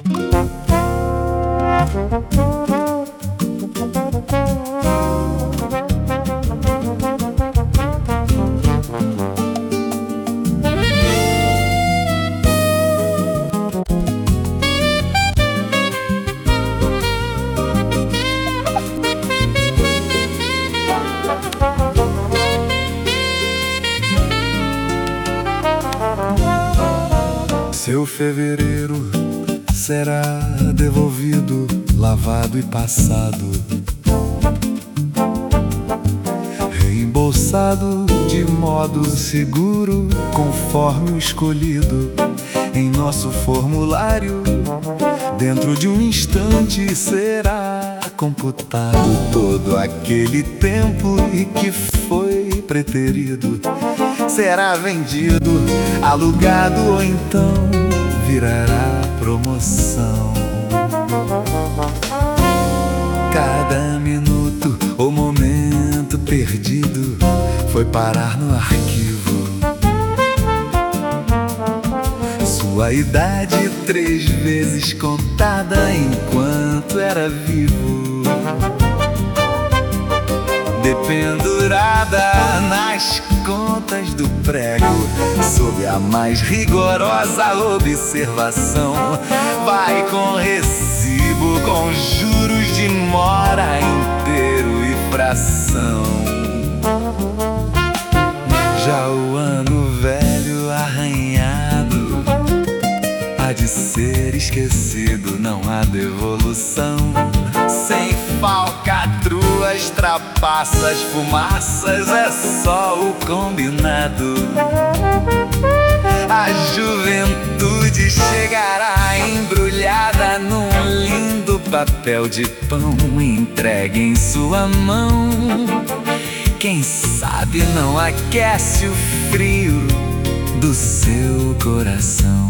Seu fevereiro será devolvido, lavado e passado, reembolsado de modo seguro, conforme o escolhido em nosso formulário. Dentro de um instante será computado todo aquele tempo e que foi preterido. Será vendido, alugado ou então virará promoção. Cada minuto ou momento perdido foi parar no arquivo. Sua idade 3 vezes contada enquanto era vivo, dependurada nas contas do prego, sob a mais rigorosa observação. Vai com recibo, com juros de mora inteiro e fração. Já o ano velho arranhado há de ser esquecido, não há devolução. Sem falcatruas, trapaças, fumaças, é só o combinado. A juventude chegará embrulhada num lindo papel de pão entregue em sua mão. Quem sabe não aquece o frio do seu coração.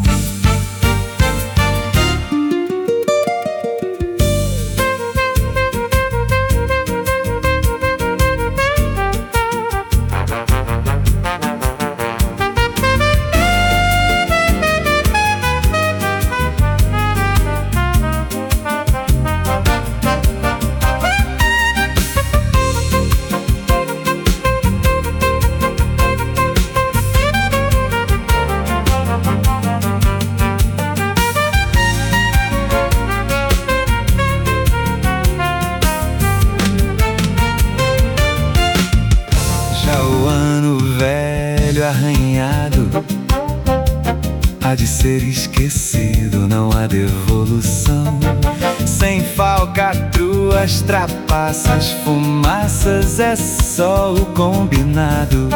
Arranhado há de ser esquecido, não há devolução. Sem falcatruas, trapaças, fumaças, é só o combinado.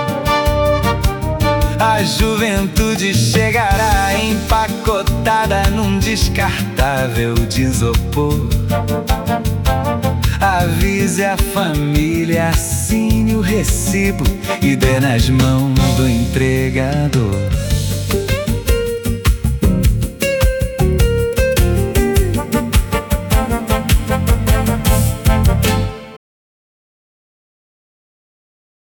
A juventude chegará empacotada num descartável de isopor. Avise a família, assine o recibo e dê nas mãos do entregador.